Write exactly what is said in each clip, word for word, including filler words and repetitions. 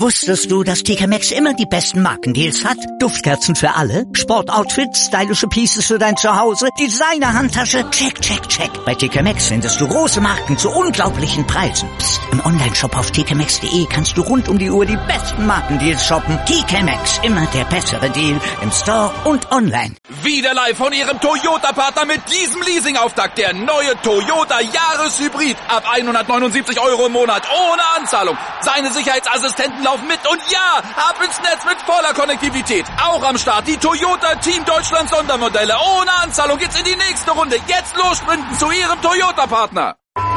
Wusstest du, dass T K Maxx immer die besten Markendeals hat? Duftkerzen für alle, Sportoutfits, stylische Pieces für dein Zuhause, Designer-Handtasche, check, check, check. Bei T K Maxx findest du große Marken zu unglaublichen Preisen. Psst. Im Onlineshop auf t k maxx punkt de kannst du rund um die Uhr die besten Markendeals shoppen. T K Maxx, immer der bessere Deal im Store und online. Wieder live von Ihrem Toyota-Partner mit diesem Leasing-Auftakt. Der neue Toyota Jahreshybrid. Ab hundertneunundsiebzig Euro im Monat ohne Anzahlung. Seine Sicherheitsassistenten laufen mit und ja, ab ins Netz mit voller Konnektivität. Auch am Start die Toyota Team Deutschland Sondermodelle. Ohne Anzahlung geht's in die nächste Runde. Jetzt los sprinten zu Ihrem Toyota-Partner.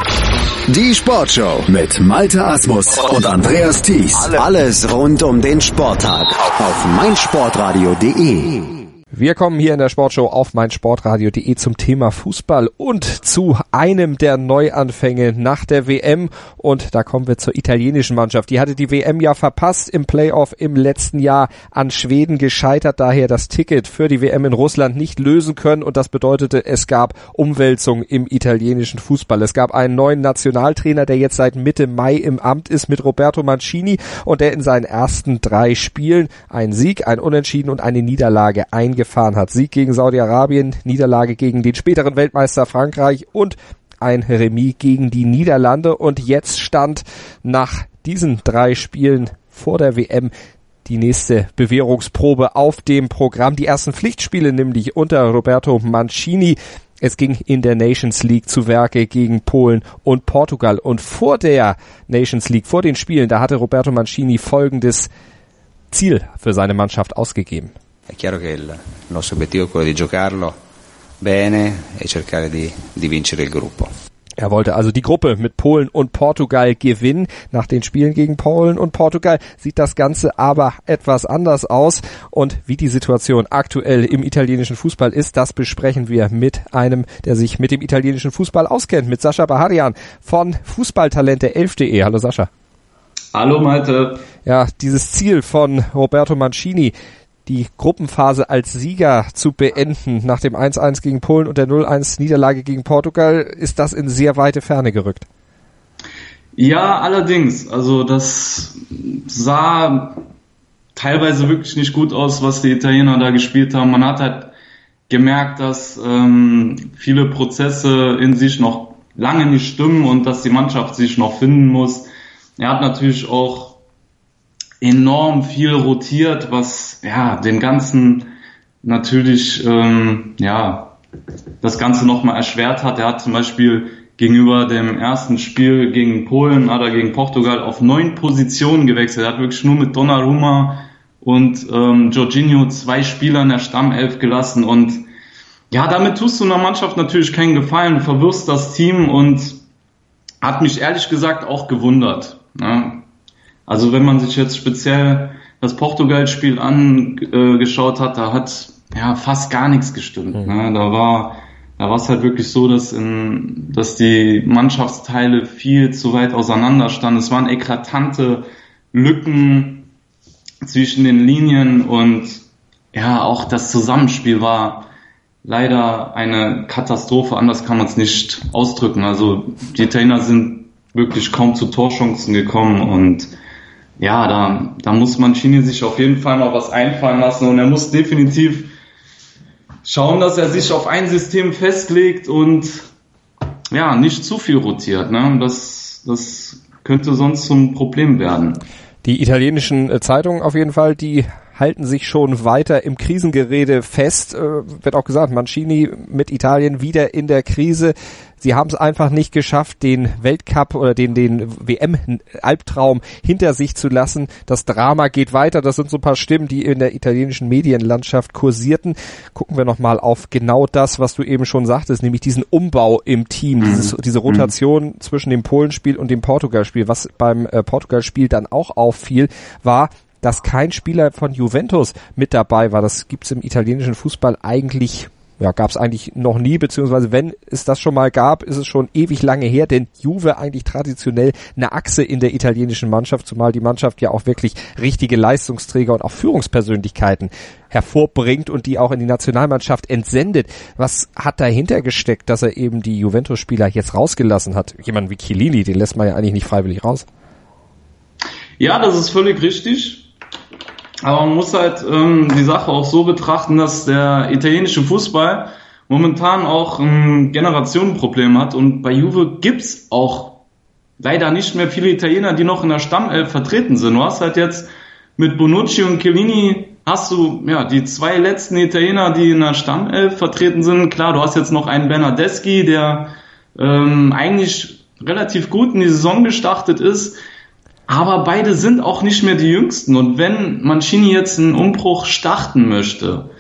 Die Sportshow mit Malte Asmus und Andreas Thies. Alles rund um den Sporttag auf meinsportradio punkt de. Wir kommen hier in der Sportshow auf meinsportradio punkt de zum Thema Fußball und zu einem der Neuanfänge nach der W M. Und da kommen wir zur italienischen Mannschaft. Die hatte die W M ja verpasst im Playoff im letzten Jahr, an Schweden gescheitert, daher das Ticket für die W M in Russland nicht lösen können. Und das bedeutete, es gab Umwälzung im italienischen Fußball. Es gab einen neuen Nationaltrainer, der jetzt seit Mitte Mai im Amt ist, mit Roberto Mancini, und der in seinen ersten drei Spielen einen Sieg, ein Unentschieden und eine Niederlage eingefahren gefahren hat. Sieg gegen Saudi-Arabien, Niederlage gegen den späteren Weltmeister Frankreich und ein Remis gegen die Niederlande. Und jetzt stand nach diesen drei Spielen vor der W M die nächste Bewährungsprobe auf dem Programm. Die ersten Pflichtspiele nämlich unter Roberto Mancini. Es ging in der Nations League zu Werke gegen Polen und Portugal. Und vor der Nations League, vor den Spielen, da hatte Roberto Mancini folgendes Ziel für seine Mannschaft ausgegeben. È chiaro che il nostro obiettivo è quello di giocarlo bene e cercare di, di vincere il gruppo. Er wollte also die Gruppe mit Polen und Portugal gewinnen. Nach den Spielen gegen Polen und Portugal sieht das Ganze aber etwas anders aus. Und wie die Situation aktuell im italienischen Fußball ist, das besprechen wir mit einem, der sich mit dem italienischen Fußball auskennt, mit Sascha Baharian von Fußballtalente elf punkt de. Hallo Sascha. Hallo Malte. Ja, dieses Ziel von Roberto Mancini, die Gruppenphase als Sieger zu beenden nach dem eins eins gegen Polen und der null eins Niederlage gegen Portugal, ist das in sehr weite Ferne gerückt. Ja, allerdings. Also das sah teilweise wirklich nicht gut aus, was die Italiener da gespielt haben. Man hat halt gemerkt, dass ähm, viele Prozesse in sich noch lange nicht stimmen und dass die Mannschaft sich noch finden muss. Er hat natürlich auch enorm viel rotiert, was ja den ganzen natürlich ähm, ja das Ganze nochmal erschwert hat. Er hat zum Beispiel gegenüber dem ersten Spiel gegen Polen, hat er gegen Portugal auf neun Positionen gewechselt. Er hat wirklich nur mit Donnarumma und ähm, Jorginho zwei Spieler in der Stammelf gelassen. Und ja, damit tust du einer Mannschaft natürlich keinen Gefallen. Du verwirrst das Team und hat mich ehrlich gesagt auch gewundert. Ne? Also wenn man sich jetzt speziell das Portugal-Spiel angeschaut hat, da hat ja fast gar nichts gestimmt. Mhm. Ne? Da war da war es halt wirklich so, dass in, dass die Mannschaftsteile viel zu weit auseinander standen. Es waren eklatante Lücken zwischen den Linien und ja, auch das Zusammenspiel war leider eine Katastrophe. Anders kann man es nicht ausdrücken. Also die Italiener sind wirklich kaum zu Torchancen gekommen und ja, da, da muss Mancini sich auf jeden Fall mal was einfallen lassen und er muss definitiv schauen, dass er sich auf ein System festlegt und ja, nicht zu viel rotiert. Ne? Das, das könnte sonst zum Problem werden. Die italienischen Zeitungen auf jeden Fall, die halten sich schon weiter im Krisengerede fest. Äh, wird auch gesagt, Mancini mit Italien wieder in der Krise. Sie haben es einfach nicht geschafft, den Weltcup oder den den W M-Albtraum hinter sich zu lassen. Das Drama geht weiter. Das sind so ein paar Stimmen, die in der italienischen Medienlandschaft kursierten. Gucken wir nochmal auf genau das, was du eben schon sagtest, nämlich diesen Umbau im Team, mhm. dieses, diese Rotation mhm. zwischen dem Polenspiel und dem Portugalspiel. Was beim äh, Portugalspiel dann auch auffiel, war, dass kein Spieler von Juventus mit dabei war. Das gibt's im italienischen Fußball eigentlich, ja, gab's eigentlich noch nie, beziehungsweise wenn es das schon mal gab, ist es schon ewig lange her, denn Juve eigentlich traditionell eine Achse in der italienischen Mannschaft, zumal die Mannschaft ja auch wirklich richtige Leistungsträger und auch Führungspersönlichkeiten hervorbringt und die auch in die Nationalmannschaft entsendet. Was hat dahinter gesteckt, dass er eben die Juventus-Spieler jetzt rausgelassen hat? Jemand wie Chiellini, den lässt man ja eigentlich nicht freiwillig raus. Ja, das ist völlig richtig. Aber man muss halt ähm, die Sache auch so betrachten, dass der italienische Fußball momentan auch ein Generationenproblem hat. Und bei Juve gibt's auch leider nicht mehr viele Italiener, die noch in der Stammelf vertreten sind. Du hast halt jetzt mit Bonucci und Chiellini hast du ja die zwei letzten Italiener, die in der Stammelf vertreten sind. Klar, du hast jetzt noch einen Bernardeschi, der ähm, eigentlich relativ gut in die Saison gestartet ist. Aber beide sind auch nicht mehr die Jüngsten. Und wenn Mancini jetzt einen Umbruch starten möchte,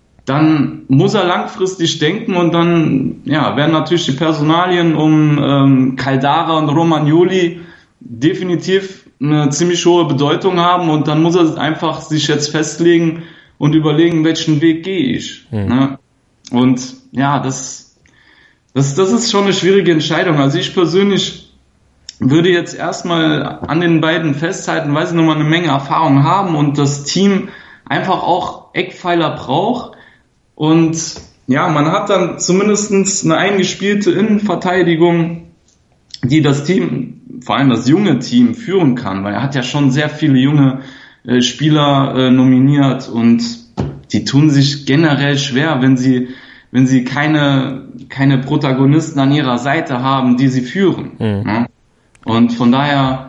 dann muss er langfristig denken und dann ja, werden natürlich die Personalien um ähm, Caldara und Romagnoli definitiv eine ziemlich hohe Bedeutung haben und dann muss er einfach sich jetzt festlegen und überlegen, welchen Weg gehe ich. Mhm. Ne? Und ja, das, das, das ist schon eine schwierige Entscheidung. Also ich persönlich würde jetzt erstmal an den beiden festhalten, weil sie nochmal eine Menge Erfahrung haben und das Team einfach auch Eckpfeiler braucht. Und ja, man hat dann zumindest eine eingespielte Innenverteidigung, die das Team, vor allem das junge Team, führen kann, weil er hat ja schon sehr viele junge äh, Spieler äh, nominiert und die tun sich generell schwer, wenn sie wenn sie keine keine Protagonisten an ihrer Seite haben, die sie führen. Mhm. Ja? Und von daher,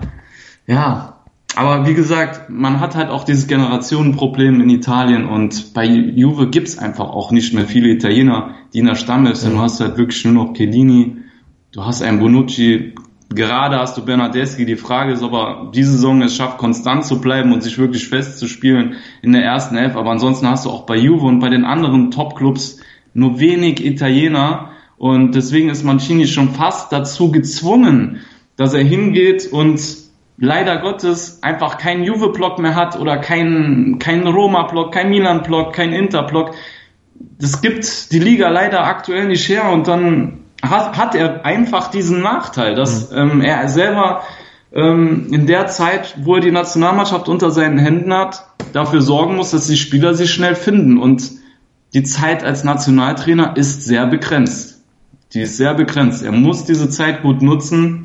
ja, aber wie gesagt, man hat halt auch dieses Generationenproblem in Italien und bei Juve gibt's einfach auch nicht mehr viele Italiener, die in der Stammelf sind. Du hast halt wirklich nur noch Chiellini, du hast einen Bonucci, gerade hast du Bernardeschi. Die Frage ist, ob er diese Saison es schafft, konstant zu bleiben und sich wirklich festzuspielen in der ersten Elf. Aber ansonsten hast du auch bei Juve und bei den anderen Top-Clubs nur wenig Italiener und deswegen ist Mancini schon fast dazu gezwungen, dass er hingeht und leider Gottes einfach keinen Juve-Block mehr hat oder keinen keinen Roma-Block, keinen Milan-Block, keinen Inter-Block. Das gibt die Liga leider aktuell nicht her und dann hat, hat er einfach diesen Nachteil, dass mhm. ähm, er selber ähm, in der Zeit, wo er die Nationalmannschaft unter seinen Händen hat, dafür sorgen muss, dass die Spieler sich schnell finden und die Zeit als Nationaltrainer ist sehr begrenzt. Die ist sehr begrenzt. Er muss diese Zeit gut nutzen.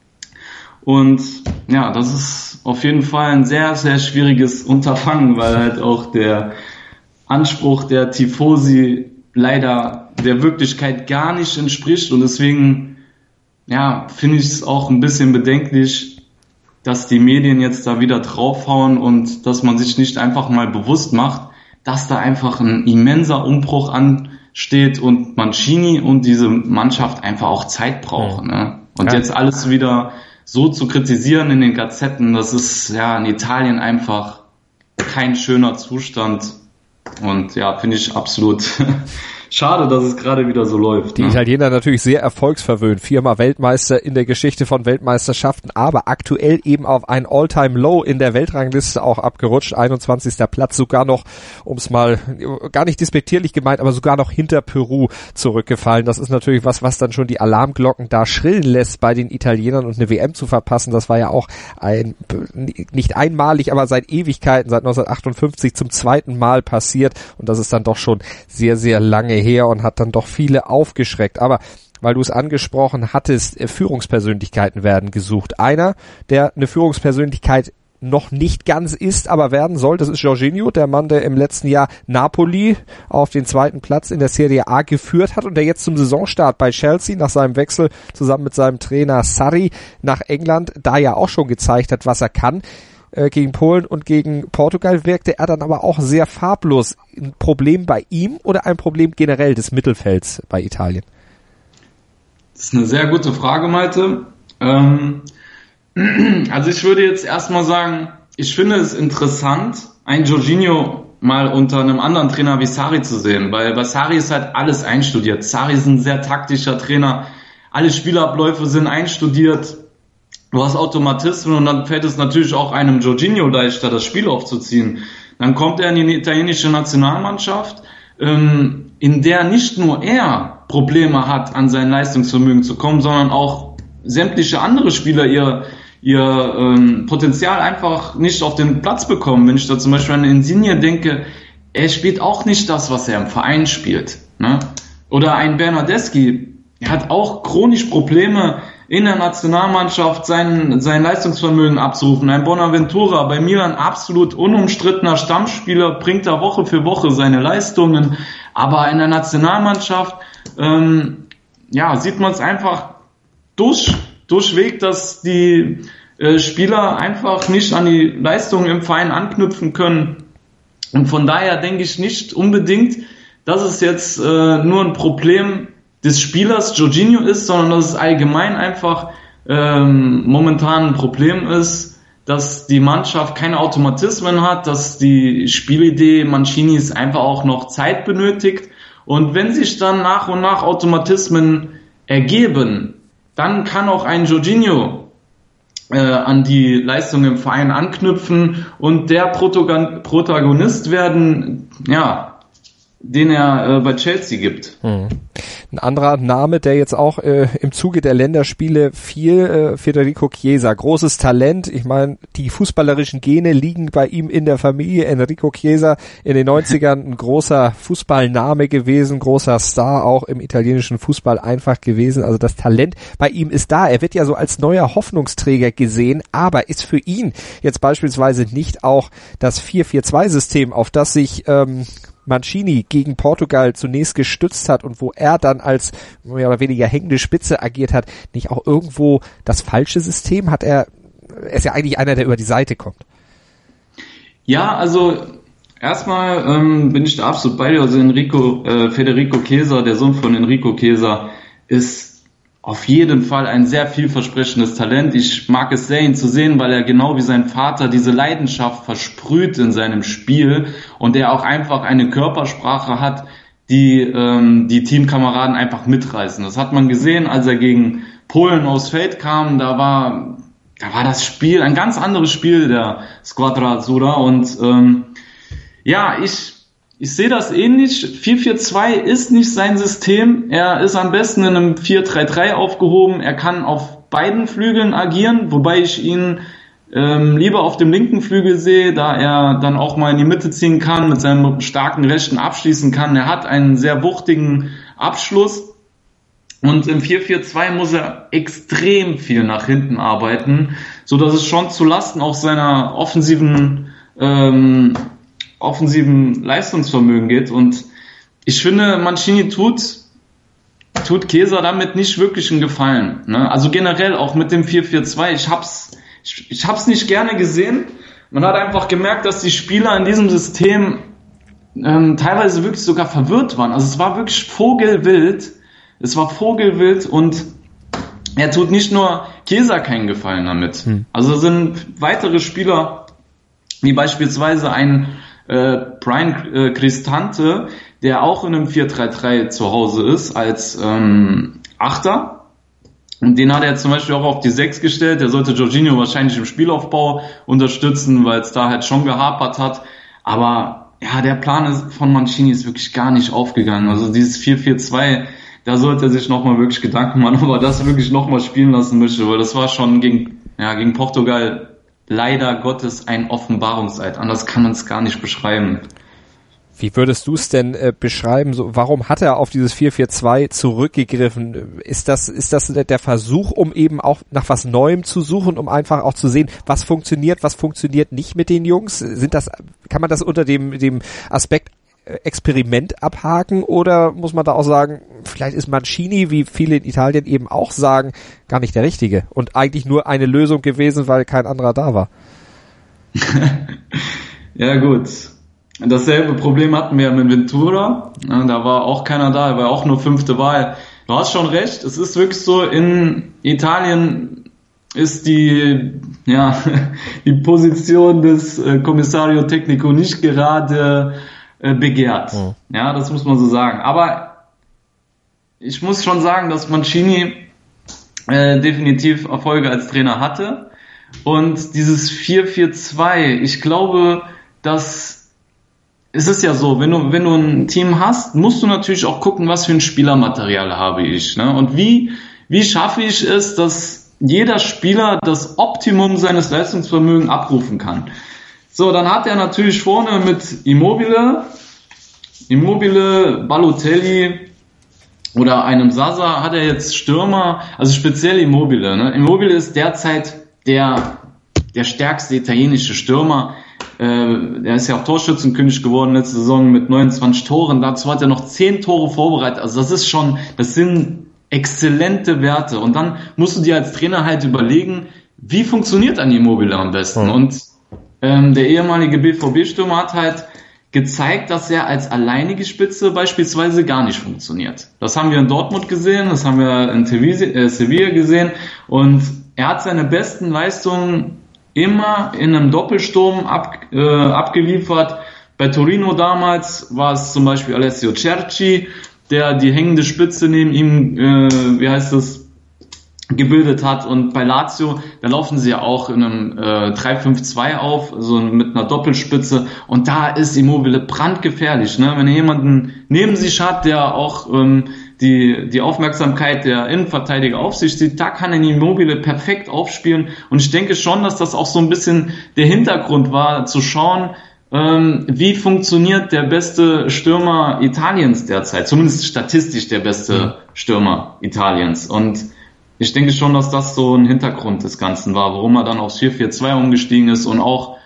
Und ja, das ist auf jeden Fall ein sehr, sehr schwieriges Unterfangen, weil halt auch der Anspruch der Tifosi leider der Wirklichkeit gar nicht entspricht. Und deswegen, ja, finde ich es auch ein bisschen bedenklich, dass die Medien jetzt da wieder draufhauen und dass man sich nicht einfach mal bewusst macht, dass da einfach ein immenser Umbruch ansteht und Mancini und diese Mannschaft einfach auch Zeit brauchen. Ne? Und ja. Jetzt alles wieder so zu kritisieren in den Gazetten, das ist ja in Italien einfach kein schöner Zustand. Und ja, finde ich absolut schade, dass es gerade wieder so läuft. Die ne? Italiener natürlich sehr erfolgsverwöhnt. Viermal Weltmeister in der Geschichte von Weltmeisterschaften, aber aktuell eben auf ein All-Time-Low in der Weltrangliste auch abgerutscht. einundzwanzigster Platz, sogar noch, um es mal gar nicht despektierlich gemeint, aber sogar noch hinter Peru zurückgefallen. Das ist natürlich was, was dann schon die Alarmglocken da schrillen lässt bei den Italienern und eine W M zu verpassen. Das war ja auch ein, nicht einmalig, aber seit Ewigkeiten, seit neunzehnhundertachtundfünfzig zum zweiten Mal passiert. Und das ist dann doch schon sehr, sehr lange her und hat dann doch viele aufgeschreckt. Aber weil du es angesprochen hattest, Führungspersönlichkeiten werden gesucht. Einer, der eine Führungspersönlichkeit noch nicht ganz ist, aber werden soll, das ist Jorginho, der Mann, der im letzten Jahr Napoli auf den zweiten Platz in der Serie A geführt hat und der jetzt zum Saisonstart bei Chelsea nach seinem Wechsel zusammen mit seinem Trainer Sarri nach England da ja auch schon gezeigt hat, was er kann. Gegen Polen und gegen Portugal wirkte er dann aber auch sehr farblos. Ein Problem bei ihm oder ein Problem generell des Mittelfelds bei Italien? Das ist eine sehr gute Frage, Malte. Ähm, also ich würde jetzt erstmal sagen, ich finde es interessant, einen Jorginho mal unter einem anderen Trainer wie Sarri zu sehen, weil bei Sarri ist halt alles einstudiert. Sarri ist ein sehr taktischer Trainer, alle Spielabläufe sind einstudiert. Du hast Automatismen und dann fällt es natürlich auch einem Jorginho leichter, das Spiel aufzuziehen. Dann kommt er in die italienische Nationalmannschaft, ähm, in der nicht nur er Probleme hat, an sein Leistungsvermögen zu kommen, sondern auch sämtliche andere Spieler ihr ihr ähm, Potenzial einfach nicht auf den Platz bekommen. Wenn ich da zum Beispiel an Insigne denke, er spielt auch nicht das, was er im Verein spielt. Ne? Oder ein Bernardeschi, er hat auch chronisch Probleme, in der Nationalmannschaft sein, sein Leistungsvermögen abzurufen. Ein Bonaventura bei Milan absolut unumstrittener Stammspieler, bringt da Woche für Woche seine Leistungen, aber in der Nationalmannschaft ähm, ja, sieht man es einfach durch, durchweg, dass die äh, Spieler einfach nicht an die Leistungen im Verein anknüpfen können. Und von daher denke ich nicht unbedingt, dass es jetzt äh, nur ein Problem des Spielers Jorginho ist, sondern dass es allgemein einfach ähm, momentan ein Problem ist, dass die Mannschaft keine Automatismen hat, dass die Spielidee Mancinis einfach auch noch Zeit benötigt. Und wenn sich dann nach und nach Automatismen ergeben, dann kann auch ein Jorginho äh, an die Leistung im Verein anknüpfen und der Protagon- Protagonist werden, ja, den er äh, bei Chelsea gibt. Hm. Ein anderer Name, der jetzt auch äh, im Zuge der Länderspiele fiel, äh, Federico Chiesa, großes Talent. Ich meine, die fußballerischen Gene liegen bei ihm in der Familie. Enrico Chiesa in den neunzigern ein großer Fußballname gewesen, großer Star auch im italienischen Fußball einfach gewesen. Also das Talent bei ihm ist da. Er wird ja so als neuer Hoffnungsträger gesehen, aber ist für ihn jetzt beispielsweise nicht auch das vier vier zwei System, auf das sich ähm, Mancini gegen Portugal zunächst gestützt hat und wo er dann als mehr oder weniger hängende Spitze agiert hat, nicht auch irgendwo das falsche System? Hat er, er ist ja eigentlich einer, der über die Seite kommt. Ja, also erstmal ähm, bin ich da absolut bei dir. Also Enrico, äh, Federico Chiesa, der Sohn von Enrico Chiesa, ist auf jeden Fall ein sehr vielversprechendes Talent. Ich mag es sehr, ihn zu sehen, weil er genau wie sein Vater diese Leidenschaft versprüht in seinem Spiel und er auch einfach eine Körpersprache hat, die ähm, die Teamkameraden einfach mitreißen. Das hat man gesehen, als er gegen Polen aufs Feld kam. Da war da war das Spiel ein ganz anderes Spiel der Squadra Azzurra und ähm, ja, ich Ich sehe das ähnlich. vier vier zwei ist nicht sein System. Er ist am besten in einem vier drei drei aufgehoben. Er kann auf beiden Flügeln agieren, wobei ich ihn ähm, lieber auf dem linken Flügel sehe, da er dann auch mal in die Mitte ziehen kann, mit seinem starken Rechten abschließen kann. Er hat einen sehr wuchtigen Abschluss. Und im vier vier zwei muss er extrem viel nach hinten arbeiten, so dass es schon zu Lasten auch seiner offensiven ähm, offensiven Leistungsvermögen geht und ich finde, Mancini tut tut Chiesa damit nicht wirklich einen Gefallen, ne? Also generell auch mit dem vier vier zwei, ich hab's ich, ich hab's nicht gerne gesehen. Man hat einfach gemerkt, dass die Spieler in diesem System ähm, teilweise wirklich sogar verwirrt waren. Also es war wirklich vogelwild. Es war vogelwild und er tut nicht nur Chiesa keinen Gefallen damit. Hm. Also sind weitere Spieler, wie beispielsweise ein Äh, Brian äh, Cristante, der auch in einem vier drei drei zu Hause ist, als ähm, Achter. Und den hat er zum Beispiel auch auf die sechs gestellt. Der sollte Jorginho wahrscheinlich im Spielaufbau unterstützen, weil es da halt schon gehapert hat. Aber ja, der Plan ist, von Mancini ist wirklich gar nicht aufgegangen. Also dieses vier vier zwei, da sollte er sich nochmal wirklich Gedanken machen, ob er das wirklich nochmal spielen lassen möchte, weil das war schon gegen, ja, gegen Portugal leider Gottes ein Offenbarungseid. Anders kann man es gar nicht beschreiben. Wie würdest du es denn äh, beschreiben? So, warum hat er auf dieses vier vier zwei zurückgegriffen? Ist das, ist das der Versuch, um eben auch nach was Neuem zu suchen, um einfach auch zu sehen, was funktioniert, was funktioniert nicht mit den Jungs? Sind das, kann man das unter dem, dem Aspekt Experiment abhaken oder muss man da auch sagen, vielleicht ist Mancini, wie viele in Italien eben auch sagen, gar nicht der Richtige und eigentlich nur eine Lösung gewesen, weil kein anderer da war? Ja gut, dasselbe Problem hatten wir mit Ventura, da war auch keiner da, er war auch nur fünfte Wahl. Du hast schon recht, es ist wirklich so, in Italien ist die, ja, die Position des äh, Commissario Tecnico nicht gerade begehrt. Mhm. Ja, das muss man so sagen. Aber ich muss schon sagen, dass Mancini äh, definitiv Erfolge als Trainer hatte. Und dieses vier vier zwei, ich glaube, dass es ist ja so, wenn du, wenn du ein Team hast, musst du natürlich auch gucken, was für ein Spielermaterial habe ich. Ne? Und wie, wie schaffe ich es, dass jeder Spieler das Optimum seines Leistungsvermögens abrufen kann. So, dann hat er natürlich vorne mit Immobile, Immobile, Balotelli oder einem Zaza hat er jetzt Stürmer, also speziell Immobile. Ne? Immobile ist derzeit der, der stärkste italienische Stürmer. Äh, er ist ja auch Torschützenkönig geworden letzte Saison mit neunundzwanzig Toren. Dazu hat er noch zehn Tore vorbereitet. Also das ist schon, das sind exzellente Werte. Und dann musst du dir als Trainer halt überlegen, wie funktioniert ein Immobile am besten? Mhm. Und ähm, der ehemalige B V B-Stürmer hat halt gezeigt, dass er als alleinige Spitze beispielsweise gar nicht funktioniert. Das haben wir in Dortmund gesehen, das haben wir in Sevilla gesehen und er hat seine besten Leistungen immer in einem Doppelsturm ab, äh, abgeliefert. Bei Torino damals war es zum Beispiel Alessio Cerci, der die hängende Spitze neben ihm, äh, wie heißt das, gebildet hat, und bei Lazio, da laufen sie ja auch in einem äh, drei fünf zwei auf, also mit einer Doppelspitze, und da ist Immobile brandgefährlich, ne? Wenn er jemanden neben sich hat, der auch ähm, die die Aufmerksamkeit der Innenverteidiger auf sich sieht, da kann er Immobile perfekt aufspielen, und ich denke schon, dass das auch so ein bisschen der Hintergrund war, zu schauen, ähm, wie funktioniert der beste Stürmer Italiens derzeit, zumindest statistisch der beste Stürmer Italiens, und ich denke schon, dass das so ein Hintergrund des Ganzen war, warum er dann aufs vier vier zwei umgestiegen ist, und auch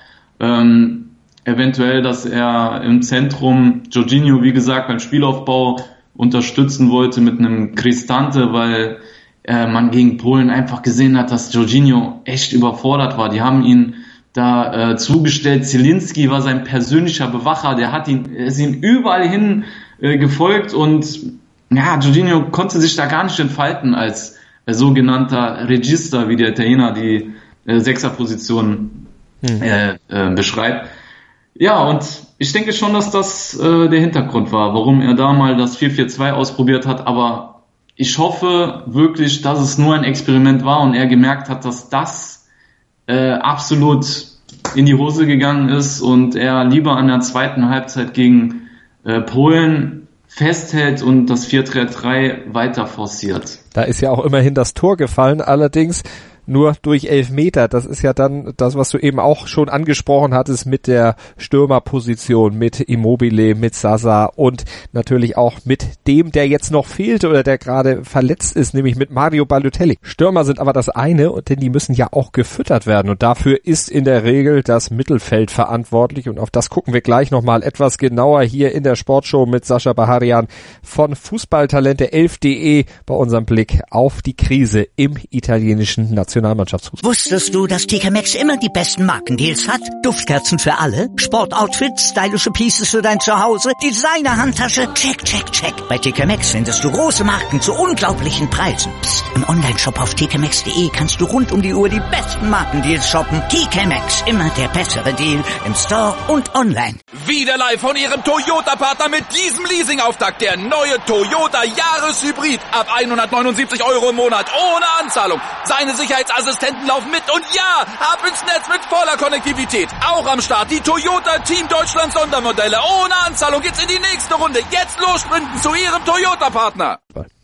ähm, eventuell, dass er im Zentrum Jorginho, wie gesagt, beim Spielaufbau unterstützen wollte mit einem Cristante, weil äh, man gegen Polen einfach gesehen hat, dass Jorginho echt überfordert war. Die haben ihn da äh, zugestellt. Zielinski war sein persönlicher Bewacher, der hat ihn, er ist ihm überall hin äh, gefolgt, und ja, Jorginho konnte sich da gar nicht entfalten als sogenannter Regista, wie der Italiener die äh, Sechserposition hm. äh, äh, beschreibt. Ja, und ich denke schon, dass das äh, der Hintergrund war, warum er da mal das vier vier zwei ausprobiert hat, aber ich hoffe wirklich, dass es nur ein Experiment war und er gemerkt hat, dass das äh, absolut in die Hose gegangen ist und er lieber an der zweiten Halbzeit gegen äh, Polen festhält und das vier drei drei weiter forciert. Da ist ja auch immerhin das Tor gefallen, allerdings nur durch Elfmeter. Das ist ja dann das, was du eben auch schon angesprochen hattest mit der Stürmerposition, mit Immobile, mit Zaza und natürlich auch mit dem, der jetzt noch fehlt oder der gerade verletzt ist, nämlich mit Mario Balotelli. Stürmer sind aber das eine, denn die müssen ja auch gefüttert werden, und dafür ist in der Regel das Mittelfeld verantwortlich, und auf das gucken wir gleich nochmal etwas genauer hier in der Sportshow mit Sascha Baharian von Fußballtalente elf punkt de bei unserem Blick auf die Krise im italienischen Nationalfußball. Wusstest du, dass T K Maxx immer die besten Markendeals hat? Duftkerzen für alle, Sportoutfits, stylische Pieces für dein Zuhause, Designer-Handtasche, check, check, check. Bei T K Maxx findest du große Marken zu unglaublichen Preisen. Psst. Im Onlineshop auf t k maxx punkt de kannst du rund um die Uhr die besten Markendeals shoppen. T K Maxx, immer der bessere Deal im Store und online. Wieder live von ihrem Toyota-Partner mit diesem Leasing-Auftakt. Der neue Toyota Jahreshybrid. Ab hundertneunundsiebzig Euro im Monat ohne Anzahlung. Seine Sicherheitsassistenten laufen mit, und ja, ab ins Netz mit voller Konnektivität. Auch am Start die Toyota Team Deutschland Sondermodelle. Ohne Anzahlung geht's in die nächste Runde. Jetzt los sprinten zu ihrem Toyota-Partner.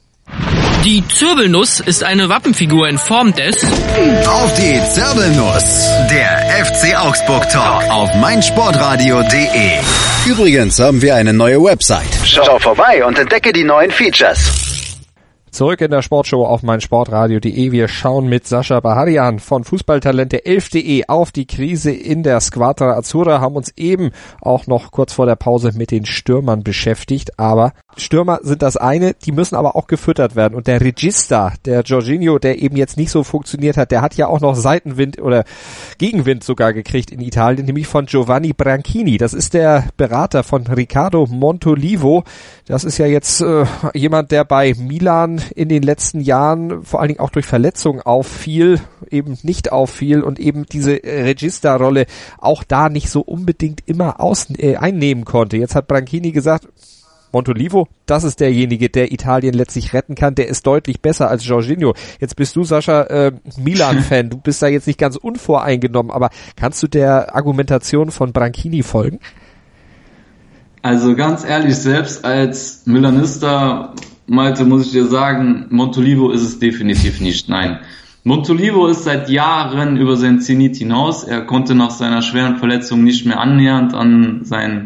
Die Zirbelnuss ist eine Wappenfigur in Form des... Auf die Zirbelnuss, der F C Augsburg Talk auf meinsportradio punkt de. Übrigens haben wir eine neue Website. Schau vorbei und entdecke die neuen Features. Zurück in der Sportshow auf meinsportradio punkt de. Wir schauen mit Sascha Baharian von Fußballtalente elf punkt de auf die Krise in der Squadra Azzurra, haben uns eben auch noch kurz vor der Pause mit den Stürmern beschäftigt, aber Stürmer sind das eine, die müssen aber auch gefüttert werden, und der Regista, der Jorginho, der eben jetzt nicht so funktioniert hat, der hat ja auch noch Seitenwind oder Gegenwind sogar gekriegt in Italien, nämlich von Giovanni Branchini. Das ist der Berater von Riccardo Montolivo. Das ist ja jetzt äh, jemand, der bei Milan in den letzten Jahren vor allen Dingen auch durch Verletzungen auffiel, eben nicht auffiel und eben diese Regista-Rolle auch da nicht so unbedingt immer aus, äh, einnehmen konnte. Jetzt hat Branchini gesagt, Montolivo, das ist derjenige, der Italien letztlich retten kann, der ist deutlich besser als Jorginho. Jetzt bist du, Sascha, äh, Milan-Fan, du bist da jetzt nicht ganz unvoreingenommen, aber kannst du der Argumentation von Branchini folgen? Also ganz ehrlich, selbst als Milanista, Malte, muss ich dir sagen, Montolivo ist es definitiv nicht, nein. Montolivo ist seit Jahren über sein Zenit hinaus. Er konnte nach seiner schweren Verletzung nicht mehr annähernd an sein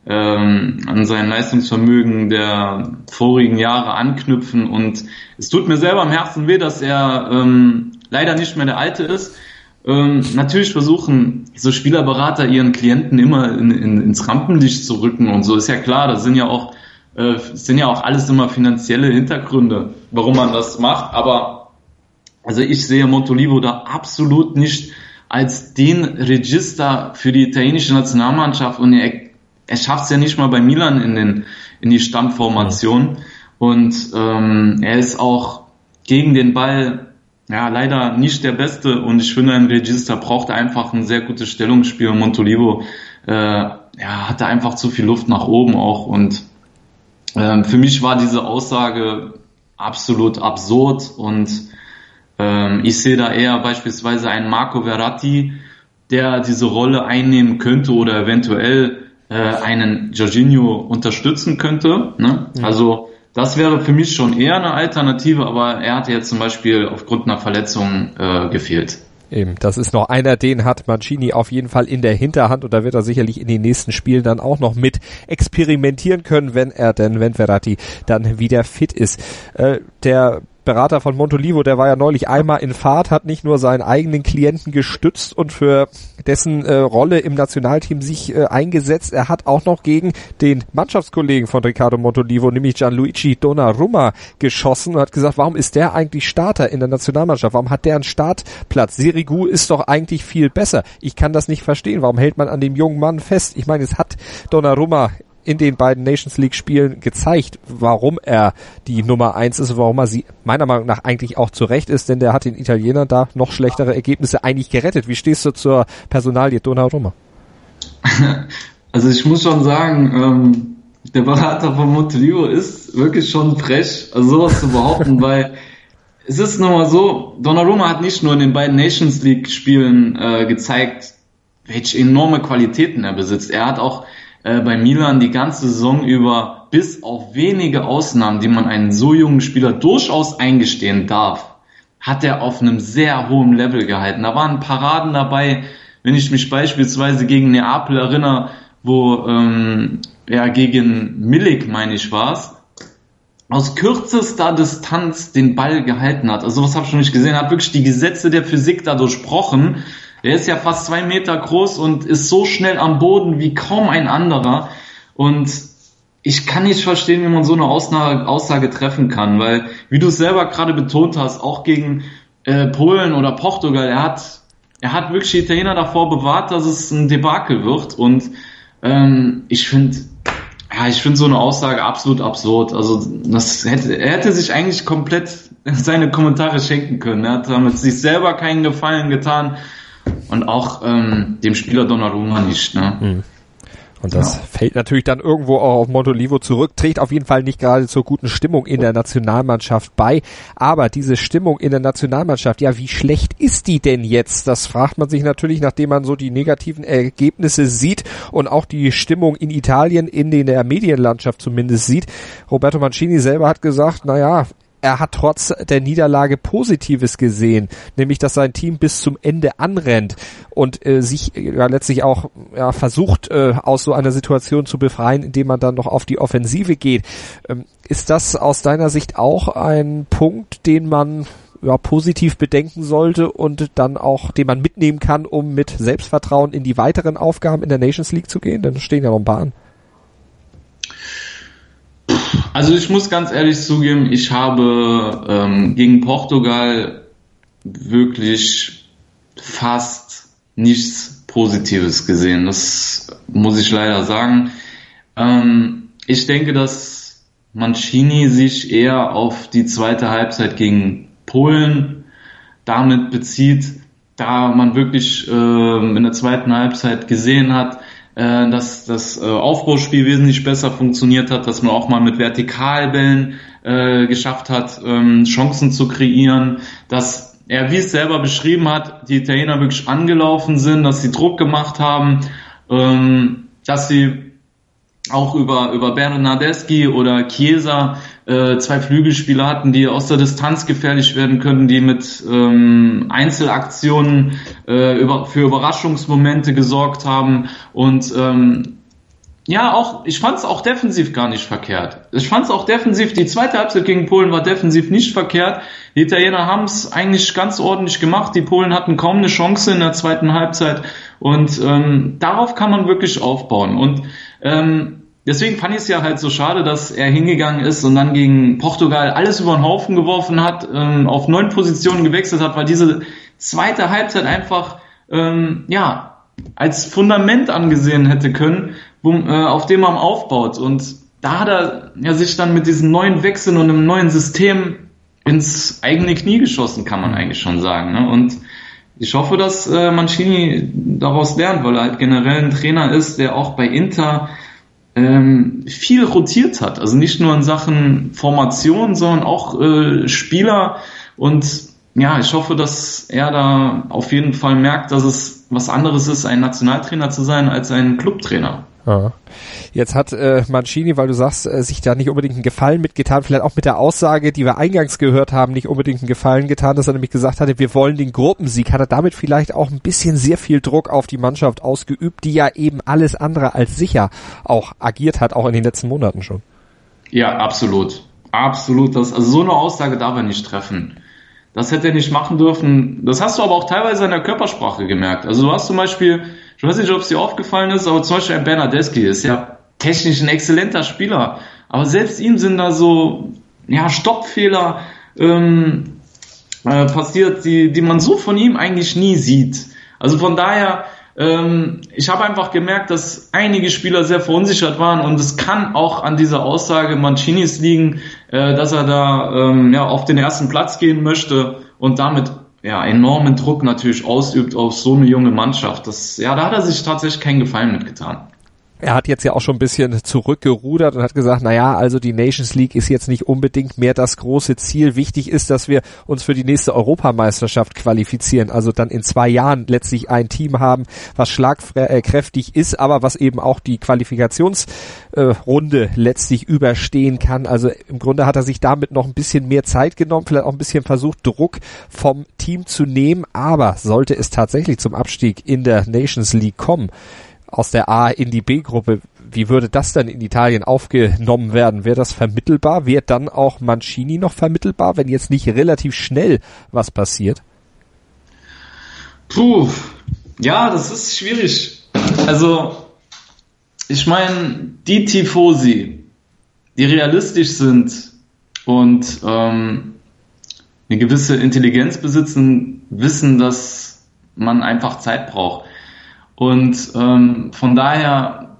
ähm, an sein Leistungsvermögen der vorigen Jahre anknüpfen. Und es tut mir selber am Herzen weh, dass er ähm, leider nicht mehr der Alte ist. Ähm, natürlich versuchen so Spielerberater ihren Klienten immer in, in, ins Rampenlicht zu rücken und so, ist ja klar, das sind ja auch äh, sind ja auch alles immer finanzielle Hintergründe, warum man das macht, aber also ich sehe Montolivo da absolut nicht als den Register für die italienische Nationalmannschaft, und er, er schafft es ja nicht mal bei Milan in den in die Stammformation, und ähm, er ist auch gegen den Ball ja leider nicht der Beste, und ich finde, ein Register braucht einfach ein sehr gutes Stellungsspiel, und Montolivo äh, ja, hatte einfach zu viel Luft nach oben auch, und äh, für mich war diese Aussage absolut absurd, und ähm, ich sehe da eher beispielsweise einen Marco Verratti, der diese Rolle einnehmen könnte oder eventuell äh, einen Jorginho unterstützen könnte, ne? Mhm. Also das wäre für mich schon eher eine Alternative, aber er hatte jetzt zum Beispiel aufgrund einer Verletzung äh, gefehlt. Eben, das ist noch einer, den hat Mancini auf jeden Fall in der Hinterhand, und da wird er sicherlich in den nächsten Spielen dann auch noch mit experimentieren können, wenn er denn, wenn Verratti dann wieder fit ist. Äh, der Berater von Montolivo, der war ja neulich einmal in Fahrt, hat nicht nur seinen eigenen Klienten gestützt und für dessen äh, Rolle im Nationalteam sich äh, eingesetzt, er hat auch noch gegen den Mannschaftskollegen von Riccardo Montolivo, nämlich Gianluigi Donnarumma, geschossen und hat gesagt, warum ist der eigentlich Starter in der Nationalmannschaft? Warum hat der einen Startplatz? Sirigu ist doch eigentlich viel besser. Ich kann das nicht verstehen. Warum hält man an dem jungen Mann fest? Ich meine, es hat Donnarumma in den beiden Nations League Spielen gezeigt, warum er die Nummer eins ist und warum er sie meiner Meinung nach eigentlich auch zurecht ist, denn der hat den Italienern da noch schlechtere Ergebnisse eigentlich gerettet. Wie stehst du zur Personalie Donnarumma? Also ich muss schon sagen, ähm, der Berater von Montolivo ist wirklich schon frech, also sowas zu behaupten, weil es ist nun mal so, Donnarumma hat nicht nur in den beiden Nations League Spielen äh, gezeigt, welche enorme Qualitäten er besitzt. Er hat auch bei Milan die ganze Saison über, bis auf wenige Ausnahmen, die man einen so jungen Spieler durchaus eingestehen darf, hat er auf einem sehr hohen Level gehalten. Da waren Paraden dabei, wenn ich mich beispielsweise gegen Neapel erinnere, wo ähm, ja gegen Milik, meine ich, war es, aus kürzester Distanz den Ball gehalten hat. Also sowas habe ich noch nicht gesehen. Er hat wirklich die Gesetze der Physik da durchbrochen. Er ist ja fast zwei Meter groß und ist so schnell am Boden wie kaum ein anderer. Und ich kann nicht verstehen, wie man so eine Aussage, Aussage treffen kann, weil, wie du es selber gerade betont hast, auch gegen äh, Polen oder Portugal, er hat, er hat wirklich die Italiener davor bewahrt, dass es ein Debakel wird. Und ähm, ich finde, ja, ich finde so eine Aussage absolut absurd. Also das hätte, er hätte sich eigentlich komplett seine Kommentare schenken können. Er hat damit sich selber keinen Gefallen getan. Und auch ähm, dem Spieler Donnarumma nicht, ne? Mhm. Und das ja. fällt natürlich dann irgendwo auch auf Montolivo zurück, trägt auf jeden Fall nicht gerade zur guten Stimmung in der Nationalmannschaft bei. Aber diese Stimmung in der Nationalmannschaft, ja, wie schlecht ist die denn jetzt? Das fragt man sich natürlich, nachdem man so die negativen Ergebnisse sieht und auch die Stimmung in Italien in der Medienlandschaft zumindest sieht. Roberto Mancini selber hat gesagt, naja, er hat trotz der Niederlage Positives gesehen, nämlich dass sein Team bis zum Ende anrennt und äh, sich ja letztlich auch ja, versucht, äh, aus so einer Situation zu befreien, indem man dann noch auf die Offensive geht. Ähm, ist das aus deiner Sicht auch ein Punkt, den man ja, positiv bedenken sollte und dann auch, den man mitnehmen kann, um mit Selbstvertrauen in die weiteren Aufgaben in der Nations League zu gehen? Dann stehen ja noch ein paar an. Also ich muss ganz ehrlich zugeben, ich habe ähm, gegen Portugal wirklich fast nichts Positives gesehen. Das muss ich leider sagen. Ähm, ich denke, dass Mancini sich eher auf die zweite Halbzeit gegen Polen damit bezieht, da man wirklich ähm, in der zweiten Halbzeit gesehen hat, dass das Aufbauspiel wesentlich besser funktioniert hat, dass man auch mal mit Vertikalbällen äh, geschafft hat, ähm, Chancen zu kreieren, dass er, wie es selber beschrieben hat, die Italiener wirklich angelaufen sind, dass sie Druck gemacht haben, ähm, dass sie auch über über Bernardeschi oder Chiesa äh, zwei Flügelspieler hatten, die aus der Distanz gefährlich werden können, die mit ähm, Einzelaktionen äh, über, für Überraschungsmomente gesorgt haben. Und ähm, ja, auch, ich fand es auch defensiv gar nicht verkehrt. Ich fand es auch defensiv, die zweite Halbzeit gegen Polen war defensiv nicht verkehrt. Die Italiener haben es eigentlich ganz ordentlich gemacht. Die Polen hatten kaum eine Chance in der zweiten Halbzeit. Und ähm, darauf kann man wirklich aufbauen. Und ähm, deswegen fand ich es ja halt so schade, dass er hingegangen ist und dann gegen Portugal alles über den Haufen geworfen hat, ähm, auf neun Positionen gewechselt hat, weil diese zweite Halbzeit einfach, ähm, ja, als Fundament angesehen hätte können, wo, äh, auf dem man aufbaut. Und da hat er ja sich dann mit diesen neuen Wechseln und einem neuen System ins eigene Knie geschossen, kann man eigentlich schon sagen. Ne? Und ich hoffe, dass äh, Mancini daraus lernt, weil er halt generell ein Trainer ist, der auch bei Inter ähm, viel rotiert hat. Also nicht nur in Sachen Formation, sondern auch äh, Spieler. Und ja, ich hoffe, dass er da auf jeden Fall merkt, dass es was anderes ist, ein Nationaltrainer zu sein, als ein Clubtrainer. Ja. Jetzt hat äh, Mancini, weil du sagst, äh, sich da nicht unbedingt einen Gefallen mitgetan, vielleicht auch mit der Aussage, die wir eingangs gehört haben, nicht unbedingt einen Gefallen getan, dass er nämlich gesagt hatte, wir wollen den Gruppensieg. Hat er damit vielleicht auch ein bisschen sehr viel Druck auf die Mannschaft ausgeübt, die ja eben alles andere als sicher auch agiert hat, auch in den letzten Monaten schon? Ja, absolut. Absolut. Das, also so eine Aussage darf er nicht treffen. Das hätte er nicht machen dürfen. Das hast du aber auch teilweise in der Körpersprache gemerkt. Also du hast zum Beispiel, ich weiß nicht, ob es dir aufgefallen ist, aber zum Beispiel ein Bernardeschi ist ja technisch ein exzellenter Spieler. Aber selbst ihm sind da so ja Stoppfehler ähm, äh, passiert, die, die man so von ihm eigentlich nie sieht. Also von daher, ähm, ich habe einfach gemerkt, dass einige Spieler sehr verunsichert waren und es kann auch an dieser Aussage Mancinis liegen, äh, dass er da ähm, ja auf den ersten Platz gehen möchte und damit ja enormen Druck natürlich ausübt auf so eine junge Mannschaft. Das, ja, da hat er sich tatsächlich keinen Gefallen mitgetan. Er hat jetzt ja auch schon ein bisschen zurückgerudert und hat gesagt, naja, also die Nations League ist jetzt nicht unbedingt mehr das große Ziel. Wichtig ist, dass wir uns für die nächste Europameisterschaft qualifizieren. Also dann in zwei Jahren letztlich ein Team haben, was schlagkräftig ist, aber was eben auch die Qualifikationsrunde letztlich überstehen kann. Also im Grunde hat er sich damit noch ein bisschen mehr Zeit genommen, vielleicht auch ein bisschen versucht, Druck vom Team zu nehmen. Aber sollte es tatsächlich zum Abstieg in der Nations League kommen, aus der A in die B-Gruppe, wie würde das dann in Italien aufgenommen werden? Wäre das vermittelbar? Wäre dann auch Mancini noch vermittelbar, wenn jetzt nicht relativ schnell was passiert? Puh, ja, das ist schwierig. Also, ich meine, die Tifosi, die realistisch sind und ähm, eine gewisse Intelligenz besitzen, wissen, dass man einfach Zeit braucht. Und ähm, von daher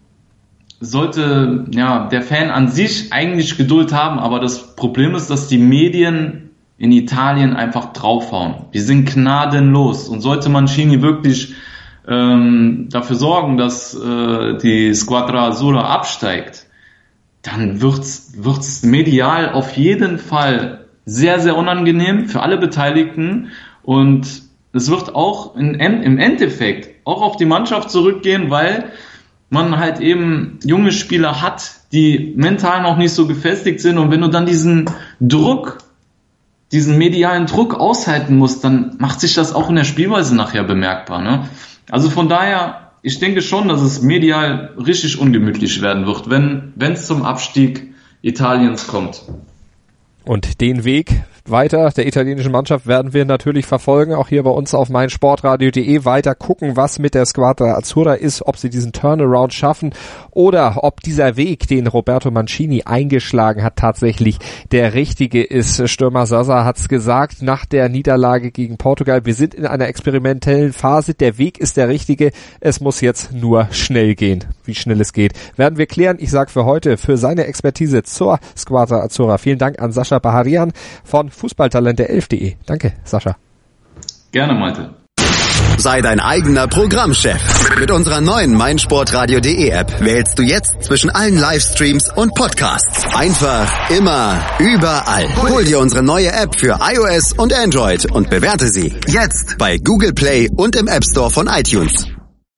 sollte ja der Fan an sich eigentlich Geduld haben, aber das Problem ist, dass die Medien in Italien einfach draufhauen. Die sind gnadenlos. Und sollte Mancini wirklich ähm, dafür sorgen, dass äh, die Squadra Azzurra absteigt, dann wird's wird's medial auf jeden Fall sehr, sehr unangenehm für alle Beteiligten und es wird auch in, im Endeffekt auch auf die Mannschaft zurückgehen, weil man halt eben junge Spieler hat, die mental noch nicht so gefestigt sind. Und wenn du dann diesen Druck, diesen medialen Druck aushalten musst, dann macht sich das auch in der Spielweise nachher bemerkbar. Ne? Also von daher, ich denke schon, dass es medial richtig ungemütlich werden wird, wenn wenn es zum Abstieg Italiens kommt. Und den Weg weiter der italienischen Mannschaft werden wir natürlich verfolgen, auch hier bei uns auf meinsportradio punkt de, weiter gucken, was mit der Squadra Azzurra ist, ob sie diesen Turnaround schaffen oder ob dieser Weg, den Roberto Mancini eingeschlagen hat, tatsächlich der richtige ist. Stürmer Zaza hat's gesagt, nach der Niederlage gegen Portugal, wir sind in einer experimentellen Phase, der Weg ist der richtige, es muss jetzt nur schnell gehen. Wie schnell es geht, werden wir klären. Ich sage für heute, für seine Expertise zur Squadra Azzurra vielen Dank an Sascha Baharian von Fußballtalente elf punkt de. Danke, Sascha. Gerne, Malte. Sei dein eigener Programmchef. Mit unserer neuen meinsportradio punkt de App wählst du jetzt zwischen allen Livestreams und Podcasts. Einfach, immer, überall. Hol dir unsere neue App für iOS und Android und bewerte sie jetzt bei Google Play und im App Store von iTunes.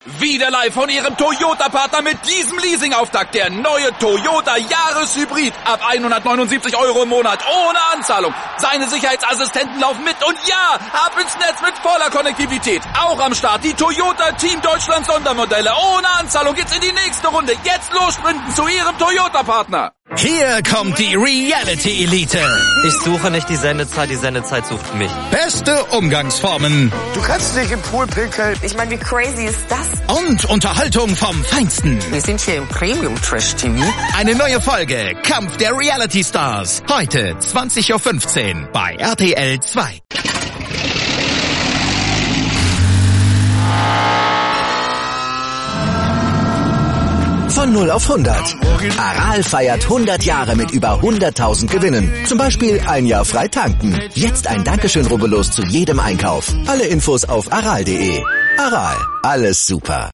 Wieder live von Ihrem Toyota-Partner mit diesem Leasing-Auftakt. Der neue Toyota Jahreshybrid. Ab hundertneunundsiebzig Euro im Monat. Ohne Anzahlung. Seine Sicherheitsassistenten laufen mit. Und ja, ab ins Netz mit voller Konnektivität. Auch am Start die Toyota Team Deutschland Sondermodelle. Ohne Anzahlung geht's in die nächste Runde. Jetzt los sprinten zu Ihrem Toyota-Partner. Hier kommt die Reality Elite. Ich suche nicht die Sendezeit, die Sendezeit sucht mich. Beste Umgangsformen. Du kannst nicht im Pool pinkeln. Ich meine, wie crazy ist das? Und Unterhaltung vom Feinsten. Wir sind hier im Premium-Trash-T V. Eine neue Folge Kampf der Reality Stars. Heute zwanzig Uhr fünfzehn bei R T L zwei. Von null auf hundert. Aral feiert hundert Jahre mit über hunderttausend Gewinnen. Zum Beispiel ein Jahr frei tanken. Jetzt ein Dankeschön, rubbellos zu jedem Einkauf. Alle Infos auf aral punkt de. Aral, alles super.